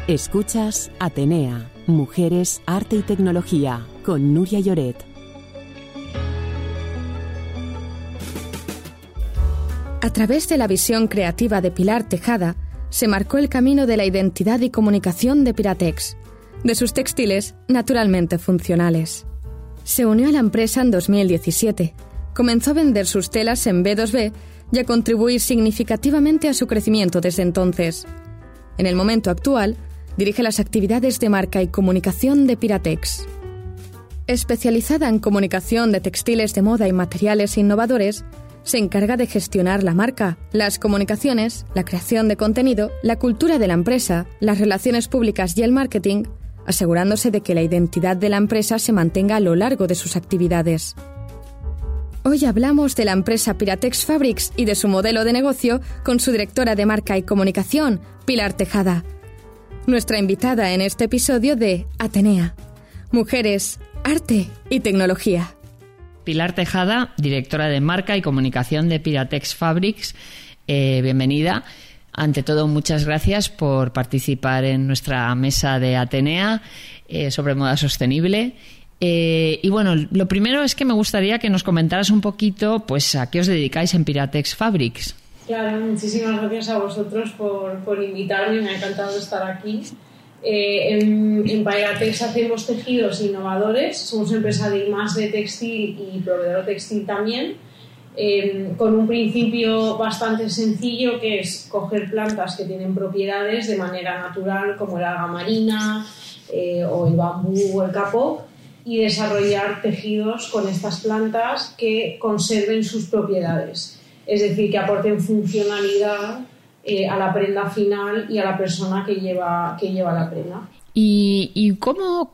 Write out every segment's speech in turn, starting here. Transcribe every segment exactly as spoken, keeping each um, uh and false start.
Escuchas Atenea, Mujeres, Arte y Tecnología, con Nuria Lloret. A través de la visión creativa de Pilar Tejada, se marcó el camino de la identidad y comunicación de Piratex, de sus textiles naturalmente funcionales. Se unió a la empresa en dos mil diecisiete, comenzó a vender sus telas en B dos B y a contribuir significativamente a su crecimiento desde entonces. En el momento actual, dirige las actividades de marca y comunicación de Piratex. Especializada en comunicación de textiles de moda y materiales innovadores, se encarga de gestionar la marca, las comunicaciones, la creación de contenido, la cultura de la empresa, las relaciones públicas y el marketing, asegurándose de que la identidad de la empresa se mantenga a lo largo de sus actividades. Hoy hablamos de la empresa Piratex Fabrics y de su modelo de negocio con su directora de marca y comunicación, Pilar Tejada. Nuestra invitada en este episodio de Atenea, Mujeres, Arte y Tecnología. Pilar Tejada, directora de marca y comunicación de Piratex Fabrics. Eh, bienvenida. Ante todo, muchas gracias por participar en nuestra mesa de Atenea eh, sobre moda sostenible. Eh, y bueno, lo primero es que me gustaría que nos comentaras un poquito, pues, a qué os dedicáis en Piratex Fabrics. Claro, muchísimas gracias a vosotros por, por invitarme, me ha encantado estar aquí. Eh, en, en Piratex hacemos tejidos innovadores, somos empresa de I más D textil y proveedor textil también, eh, con un principio bastante sencillo que es coger plantas que tienen propiedades de manera natural como el alga marina eh, o el bambú o el kapok y desarrollar tejidos con estas plantas que conserven sus propiedades, es decir, que aporten funcionalidad Eh, a la prenda final y a la persona que lleva, que lleva la prenda. ¿Y, y cómo,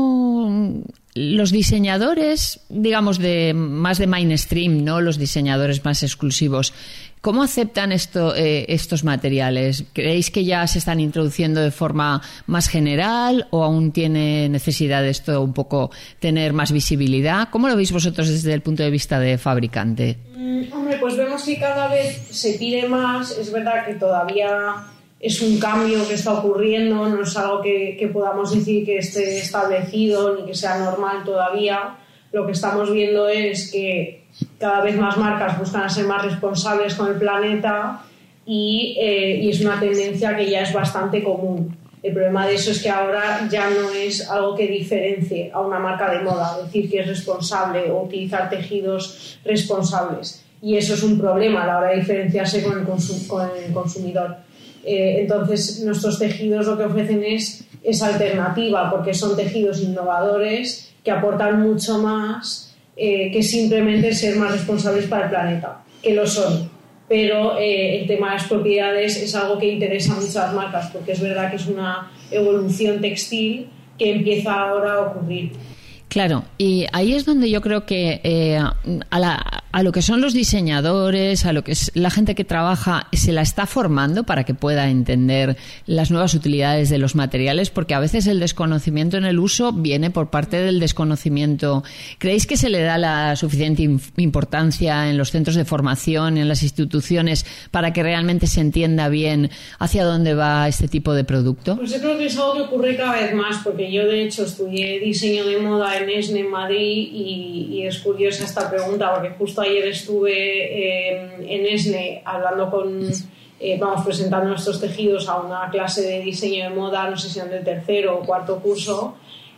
cómo los diseñadores, digamos, de más de mainstream, ¿no? Los diseñadores más exclusivos, cómo aceptan esto, eh, estos materiales? ¿Creéis que ya se están introduciendo de forma más general o aún tiene necesidad de esto un poco tener más visibilidad? ¿Cómo lo veis vosotros desde el punto de vista de fabricante? Mm, hombre, pues vemos que cada vez se pide más. Es verdad que todavía es un cambio que está ocurriendo, no es algo que, que podamos decir que esté establecido ni que sea normal todavía. Lo que estamos viendo es que cada vez más marcas buscan ser más responsables con el planeta y, eh, y es una tendencia que ya es bastante común. El problema de eso es que ahora ya no es algo que diferencie a una marca de moda, decir que es responsable o utilizar tejidos responsables. Y eso es un problema a la hora de diferenciarse con el, consum- con el consumidor. Eh, entonces, nuestros tejidos lo que ofrecen es esa alternativa, porque son tejidos innovadores que aportan mucho más eh, que simplemente ser más responsables para el planeta, que lo son. Pero eh, el tema de las propiedades es algo que interesa mucho a las marcas, porque es verdad que es una evolución textil que empieza ahora a ocurrir. Claro, y ahí es donde yo creo que eh, a, la, a lo que son los diseñadores, a lo que es la gente que trabaja, se la está formando para que pueda entender las nuevas utilidades de los materiales, porque a veces el desconocimiento en el uso viene por parte del desconocimiento. ¿Creéis que se le da la suficiente importancia en los centros de formación, en las instituciones, para que realmente se entienda bien hacia dónde va este tipo de producto? Pues yo creo que es algo que ocurre cada vez más, porque yo de hecho estudié diseño de moda en ESNE en Madrid y, y es curiosa esta pregunta porque justo ayer estuve eh, en ESNE hablando con, eh, vamos, presentando nuestros tejidos a una clase de diseño de moda, no sé si eran del tercero o cuarto curso,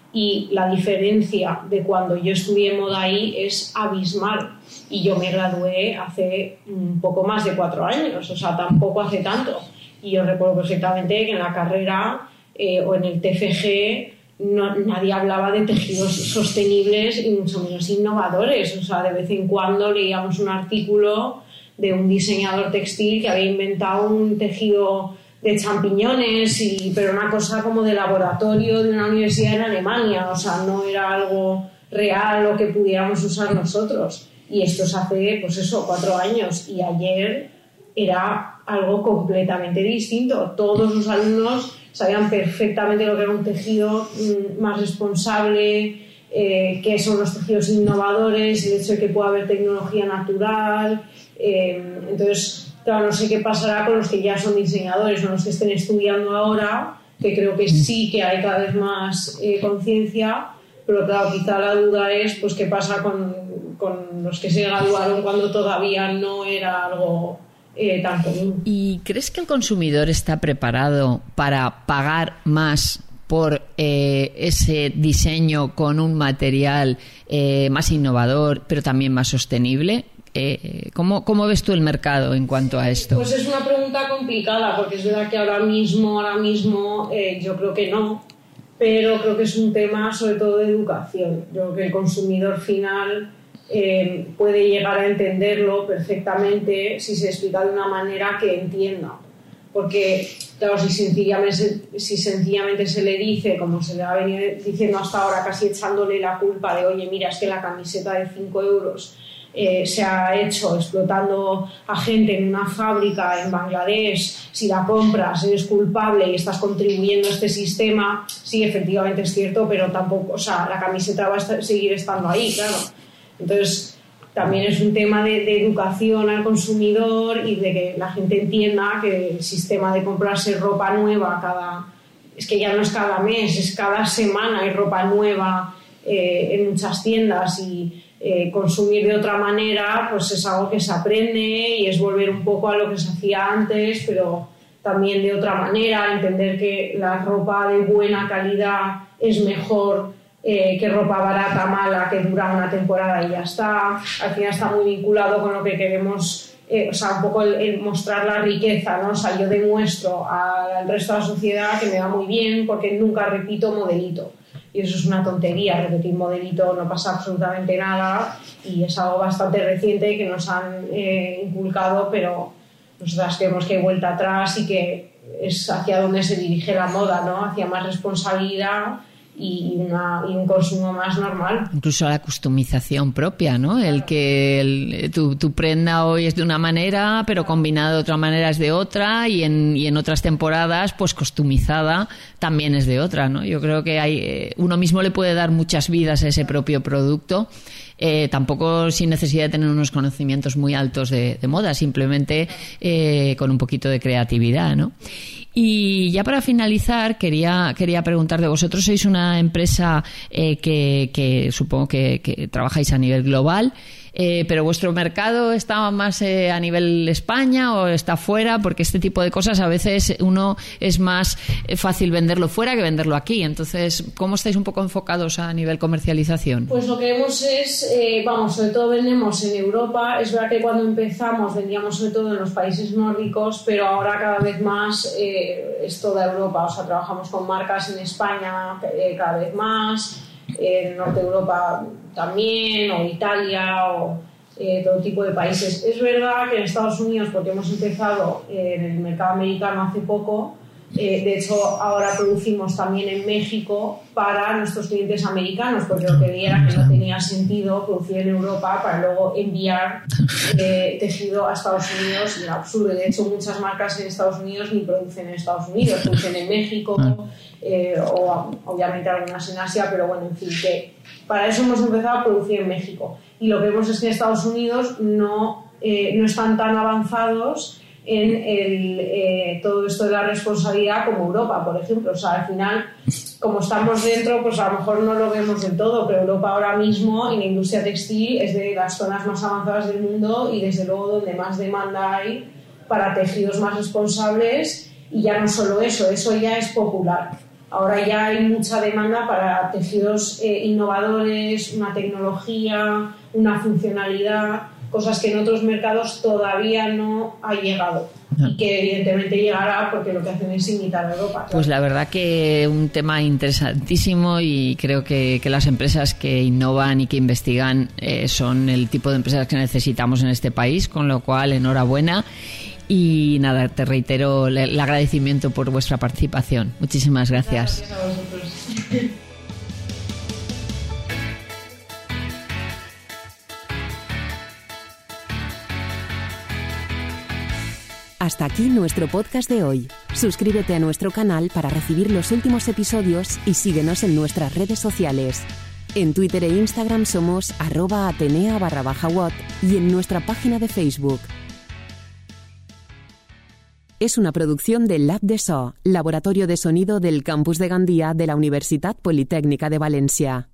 y la diferencia de cuando yo estudié moda ahí es abismal y yo me gradué hace un poco más de cuatro años, o sea, tampoco hace tanto, y yo recuerdo perfectamente que en la carrera eh, o en el T F G No, nadie hablaba de tejidos sostenibles y mucho menos innovadores. O sea, de vez en cuando leíamos un artículo de un diseñador textil que había inventado un tejido de champiñones, y, pero una cosa como de laboratorio de una universidad en Alemania. O sea, no era algo real o que pudiéramos usar nosotros. Y esto es hace, pues eso, cuatro años. Y ayer era algo completamente distinto. Todos los alumnos sabían perfectamente lo que era un tejido mmm, más responsable, eh, qué son los tejidos innovadores, el hecho de que pueda haber tecnología natural. Eh, entonces, claro, no sé qué pasará con los que ya son diseñadores o los que estén estudiando ahora, que creo que sí que hay cada vez más eh, conciencia, pero claro, quizá la duda es pues qué pasa con, con los que se graduaron cuando todavía no era algo eh, tan común. ¿Y crees que el consumidor está preparado para pagar más por eh, ese diseño con un material eh, más innovador, pero también más sostenible? Eh, ¿cómo, ¿Cómo ves tú el mercado en cuanto a esto? Pues es una pregunta complicada, porque es verdad que ahora mismo, ahora mismo eh, yo creo que no, pero creo que es un tema sobre todo de educación. Yo creo que el consumidor final eh, puede llegar a entenderlo perfectamente si se explica de una manera que entienda. Porque, claro, si sencillamente, si sencillamente se le dice, como se le ha venido diciendo hasta ahora, casi echándole la culpa de, oye, mira, es que la camiseta de cinco euros eh, se ha hecho explotando a gente en una fábrica en Bangladesh, si la compras eres culpable y estás contribuyendo a este sistema, sí, efectivamente es cierto, pero tampoco, o sea, la camiseta va a estar, seguir estando ahí, claro. Entonces, también es un tema de, de educación al consumidor y de que la gente entienda que el sistema de comprarse ropa nueva cada... Es que ya no es cada mes, es cada semana hay ropa nueva eh, en muchas tiendas y eh, consumir de otra manera pues es algo que se aprende y es volver un poco a lo que se hacía antes, pero también de otra manera, entender que la ropa de buena calidad es mejor Eh, que ropa barata, mala, que dura una temporada y ya está. Al final está muy vinculado con lo que queremos, eh, o sea, un poco el, el mostrar la riqueza, ¿no? O sea, yo demuestro al resto de la sociedad que me va muy bien porque nunca repito modelito. Y eso es una tontería, repetir modelito no pasa absolutamente nada y es algo bastante reciente que nos han eh, inculcado, pero nosotras creemos que hay vuelta atrás y que es hacia donde se dirige la moda, ¿no? Hacia más responsabilidad y, una, y un consumo más normal. Incluso la customización propia, ¿no? Claro. El que el, tu, tu prenda hoy es de una manera, pero combinada de otra manera es de otra y en, y en otras temporadas, pues customizada también es de otra, ¿no? Yo creo que hay, eh, uno mismo le puede dar muchas vidas a ese propio producto, eh, tampoco sin necesidad de tener unos conocimientos muy altos de, de moda, simplemente eh, con un poquito de creatividad, ¿no? Y ya para finalizar, quería quería preguntarte, vosotros sois una empresa eh, que, que supongo que, que trabajáis a nivel global, eh, pero ¿vuestro mercado está más eh, a nivel España o está fuera? Porque este tipo de cosas a veces uno es más fácil venderlo fuera que venderlo aquí. Entonces, ¿cómo estáis un poco enfocados a nivel comercialización? Pues lo que vemos es, eh, vamos, sobre todo vendemos en Europa. Es verdad que cuando empezamos vendíamos sobre todo en los países nórdicos, pero ahora cada vez más eh, es toda Europa. O sea, trabajamos con marcas en España eh, cada vez más, eh, en Norte de Europa también, o Italia, o eh, todo tipo de países. Es verdad que en Estados Unidos, porque hemos empezado eh, en el mercado americano hace poco, eh, de hecho ahora producimos también en México para nuestros clientes americanos, porque lo que vi era que no tenía sentido producir en Europa para luego enviar eh, tejido a Estados Unidos, y era absurdo. De hecho, muchas marcas en Estados Unidos ni producen en Estados Unidos, producen en México, eh, o obviamente algunas en Asia, pero bueno, en fin, que para eso hemos empezado a producir en México. Y lo que vemos es que en Estados Unidos no, eh, no están tan avanzados en el, eh, todo esto de la responsabilidad como Europa, por ejemplo. O sea, al final, como estamos dentro, pues a lo mejor no lo vemos del todo, pero Europa ahora mismo en la industria textil es de las zonas más avanzadas del mundo y desde luego donde más demanda hay para tejidos más responsables. Y ya no solo eso, eso ya es popular. Ahora ya hay mucha demanda para tejidos eh, innovadores, una tecnología, una funcionalidad, cosas que en otros mercados todavía no ha llegado y que evidentemente llegará porque lo que hacen es imitar a Europa. Claro. Pues la verdad que un tema interesantísimo, y creo que, que las empresas que innovan y que investigan eh, son el tipo de empresas que necesitamos en este país, con lo cual enhorabuena. Y nada, te reitero el agradecimiento por vuestra participación. Muchísimas gracias. Gracias a vosotros. Hasta aquí nuestro podcast de hoy. Suscríbete a nuestro canal para recibir los últimos episodios y síguenos en nuestras redes sociales. En Twitter e Instagram somos arroba atenea barra baja watt y en nuestra página de Facebook. es una producción del Lab de So, Laboratorio de Sonido del Campus de Gandía de la Universitat Politécnica de Valencia.